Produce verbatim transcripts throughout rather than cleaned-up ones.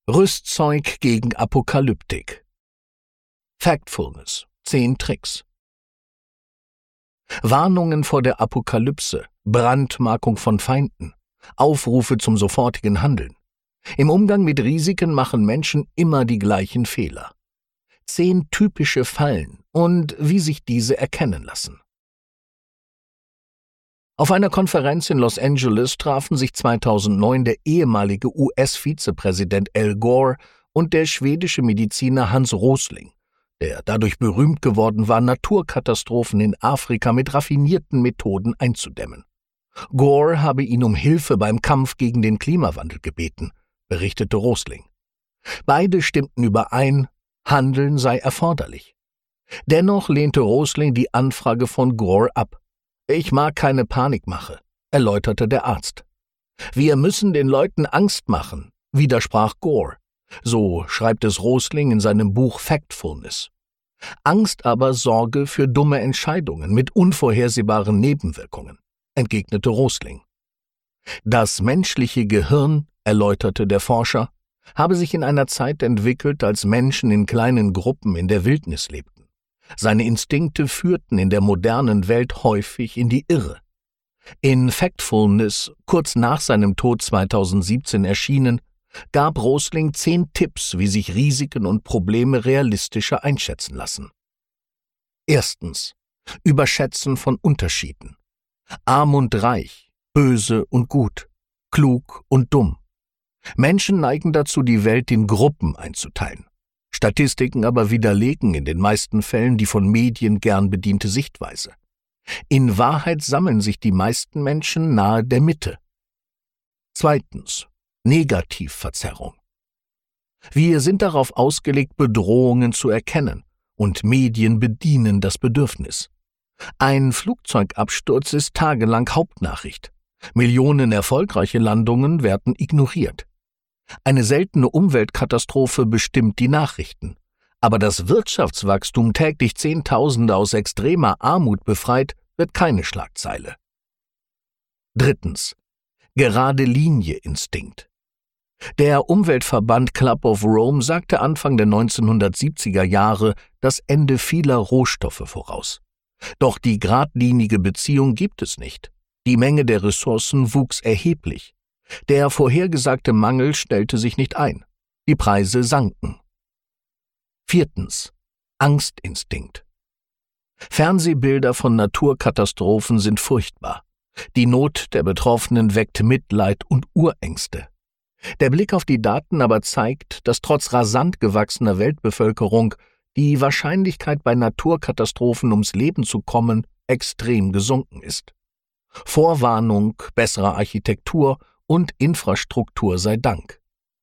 Rüstzeug gegen Apokalyptik. Factfulness. Zehn Tricks. Warnungen vor der Apokalypse, Brandmarkung von Feinden, Aufrufe zum sofortigen Handeln. Im Umgang mit Risiken machen Menschen immer die gleichen Fehler. Zehn typische Fallen und wie sich diese erkennen lassen. Auf einer Konferenz in Los Angeles trafen sich zweitausendneun der ehemalige U S-Vizepräsident Al Gore und der schwedische Mediziner Hans Rosling, der dadurch berühmt geworden war, Naturkatastrophen in Afrika mit raffinierten Methoden einzudämmen. Gore habe ihn um Hilfe beim Kampf gegen den Klimawandel gebeten, berichtete Rosling. Beide stimmten überein, Handeln sei erforderlich. Dennoch lehnte Rosling die Anfrage von Gore ab. »Ich mag keine Panikmache«, erläuterte der Arzt. »Wir müssen den Leuten Angst machen«, widersprach Gore. So schreibt es Rosling in seinem Buch Factfulness. Angst aber sorge für dumme Entscheidungen mit unvorhersehbaren Nebenwirkungen, entgegnete Rosling. Das menschliche Gehirn, erläuterte der Forscher, habe sich in einer Zeit entwickelt, als Menschen in kleinen Gruppen in der Wildnis lebten. Seine Instinkte führten in der modernen Welt häufig in die Irre. In Factfulness, kurz nach seinem Tod zweitausendsiebzehn erschienen, gab Rosling zehn Tipps, wie sich Risiken und Probleme realistischer einschätzen lassen. Erstens. Überschätzen von Unterschieden. Arm und reich, böse und gut, klug und dumm. Menschen neigen dazu, die Welt in Gruppen einzuteilen. Statistiken aber widerlegen in den meisten Fällen die von Medien gern bediente Sichtweise. In Wahrheit sammeln sich die meisten Menschen nahe der Mitte. Zweitens. Negativverzerrung. Wir sind darauf ausgelegt, Bedrohungen zu erkennen, und Medien bedienen das Bedürfnis. Ein Flugzeugabsturz ist tagelang Hauptnachricht. Millionen erfolgreiche Landungen werden ignoriert. Eine seltene Umweltkatastrophe bestimmt die Nachrichten. Aber das Wirtschaftswachstum täglich Zehntausende aus extremer Armut befreit, wird keine Schlagzeile. Drittens. Gerade-Linie-Instinkt. Der Umweltverband Club of Rome sagte Anfang der neunzehnhundertsiebziger Jahre das Ende vieler Rohstoffe voraus. Doch die geradlinige Beziehung gibt es nicht. Die Menge der Ressourcen wuchs erheblich. Der vorhergesagte Mangel stellte sich nicht ein. Die Preise sanken. Viertens. Angstinstinkt. Fernsehbilder von Naturkatastrophen sind furchtbar. Die Not der Betroffenen weckt Mitleid und Urängste. Der Blick auf die Daten aber zeigt, dass trotz rasant gewachsener Weltbevölkerung die Wahrscheinlichkeit, bei Naturkatastrophen ums Leben zu kommen, extrem gesunken ist. Vorwarnung, bessere Architektur und Infrastruktur sei Dank.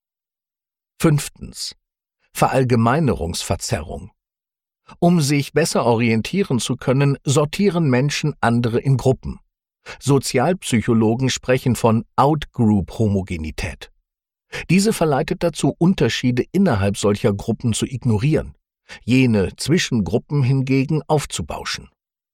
Fünftens. Verallgemeinerungsverzerrung. Um sich besser orientieren zu können, sortieren Menschen andere in Gruppen. Sozialpsychologen sprechen von Outgroup-Homogenität. Diese verleitet dazu, Unterschiede innerhalb solcher Gruppen zu ignorieren, jene zwischen Gruppen hingegen aufzubauschen.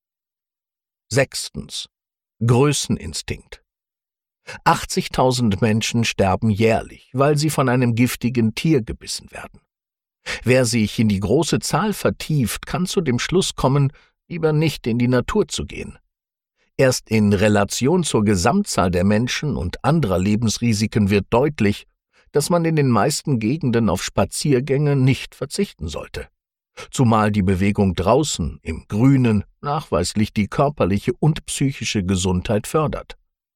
Sechstens. Größeninstinkt. achtzigtausend Menschen sterben jährlich, weil sie von einem giftigen Tier gebissen werden. Wer sich in die große Zahl vertieft, kann zu dem Schluss kommen, lieber nicht in die Natur zu gehen. Erst in Relation zur Gesamtzahl der Menschen und anderer Lebensrisiken wird deutlich, dass man in den meisten Gegenden auf Spaziergänge nicht verzichten sollte. Zumal die Bewegung draußen, im Grünen, nachweislich die körperliche und psychische Gesundheit fördert.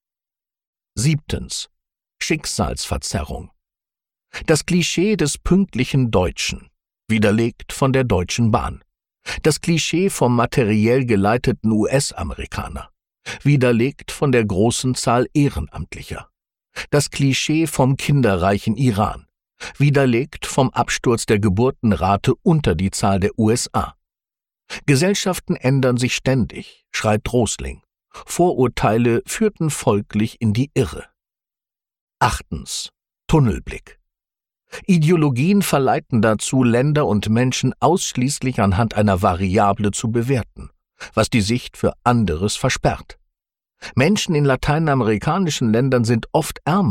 Siebtens. Schicksalsverzerrung. Das Klischee des pünktlichen Deutschen, widerlegt von der Deutschen Bahn. Das Klischee vom materiell geleiteten U S-Amerikaner, widerlegt von der großen Zahl Ehrenamtlicher. Das Klischee vom kinderreichen Iran, widerlegt vom Absturz der Geburtenrate unter die Zahl der U S A. Gesellschaften ändern sich ständig, schreibt Rosling. Vorurteile führten folglich in die Irre. Achtens. Tunnelblick. Ideologien verleiten dazu, Länder und Menschen ausschließlich anhand einer Variable zu bewerten, was die Sicht für anderes versperrt. Menschen in lateinamerikanischen Ländern sind oft ärmer,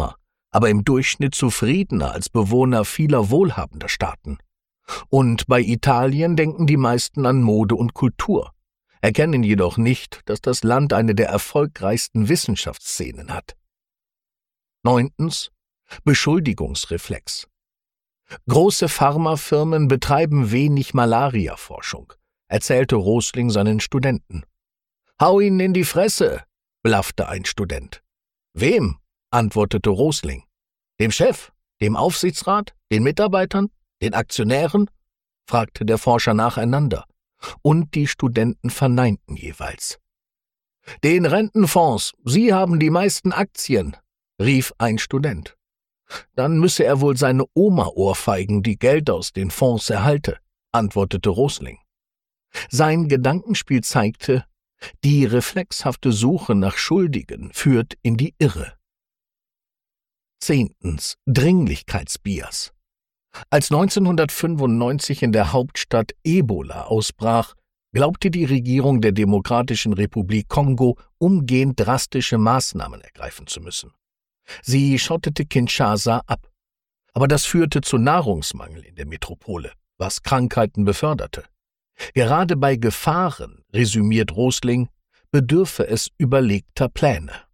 aber im Durchschnitt zufriedener als Bewohner vieler wohlhabender Staaten. Und bei Italien denken die meisten an Mode und Kultur, erkennen jedoch nicht, dass das Land eine der erfolgreichsten Wissenschaftsszenen hat. Neuntens. Beschuldigungsreflex. Große Pharmafirmen betreiben wenig Malariaforschung, erzählte Rosling seinen Studenten. »Hau ihnen in die Fresse«, blaffte ein Student. »Wem?«, antwortete Rosling. »Dem Chef, dem Aufsichtsrat, den Mitarbeitern, den Aktionären?«, fragte der Forscher nacheinander, und die Studenten verneinten jeweils. »Den Rentenfonds, sie haben die meisten Aktien«, rief ein Student. »Dann müsse er wohl seine Oma ohrfeigen, die Geld aus den Fonds erhalte«, antwortete Rosling. Sein Gedankenspiel zeigte, die reflexhafte Suche nach Schuldigen führt in die Irre. Zehntens. Dringlichkeitsbias. Als neunzehnhundertfünfundneunzig in der Hauptstadt Ebola ausbrach, glaubte die Regierung der Demokratischen Republik Kongo umgehend drastische Maßnahmen ergreifen zu müssen. Sie schottete Kinshasa ab. Aber das führte zu Nahrungsmangel in der Metropole, was Krankheiten beförderte. Gerade bei Gefahren, resümiert Rosling, bedürfe es überlegter Pläne.